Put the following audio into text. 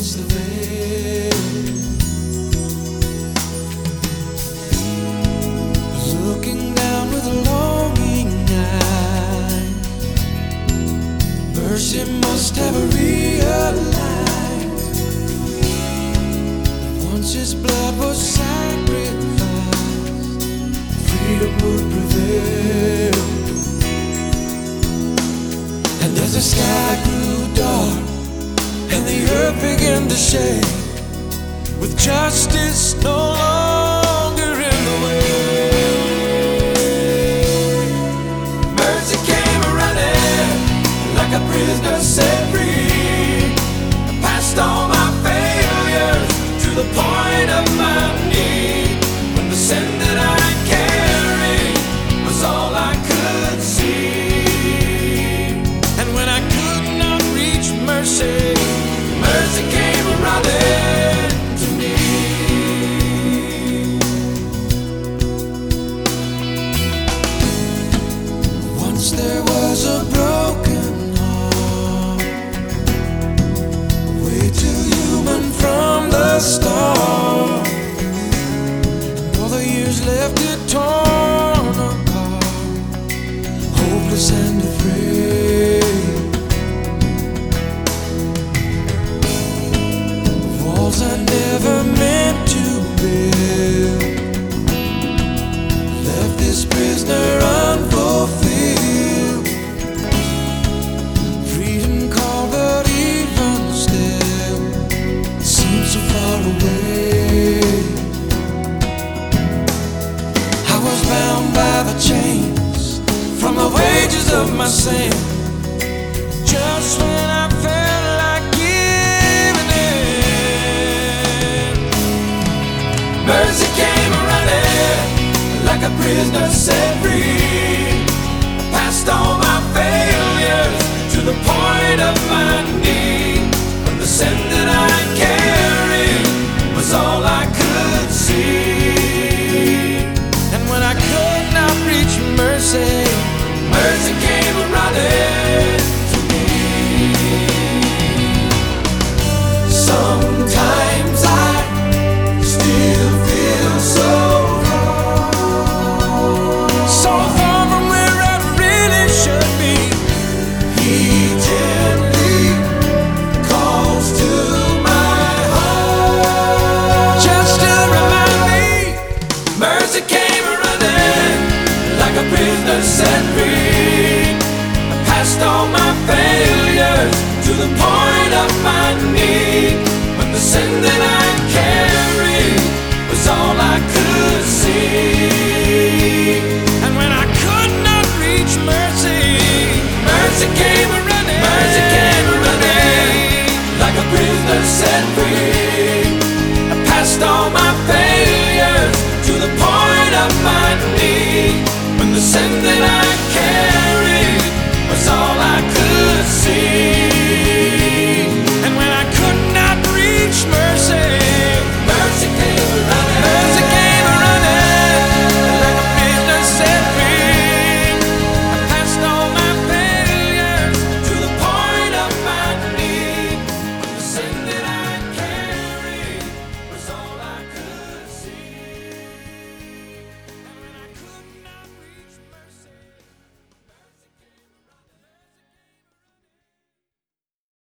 against the veil, looking down with a longing eye. Mercy must have realized that once his blood was sacrificed, freedom would prevail. And as the sky grew dark and the earth began to shake, with justice no longer in the way, mercy came running like a prisoner set free. I passed all my failures to the point of my need, when the sin that I carried was all I could see. And when I could not reach mercy, mercy came running to me. Once there was a broken heart, way too human from the start, and all the years left it torn apart, hopeless and afraid. Walls I never meant to build left this prisoner unfulfilled. Freedom called, but even still it seems so far away. I was bound by the chains from the wages of my sin. Just when I felt like giving in, mercy came running like a prisoner set free. I passed all my failures to the point of my need, when the sin that I carried was all I could see. And when I could not reach mercy, mercy came running to me. Sometimes I still feel so far from where I really should be. He gently calls to my heart, just to remind me, mercy came running like a prisoner set free. I passed all my failures to the point of my need, when the sin that I carried was all I could see. And when I could not reach mercy, mercy came running like a prisoner set free.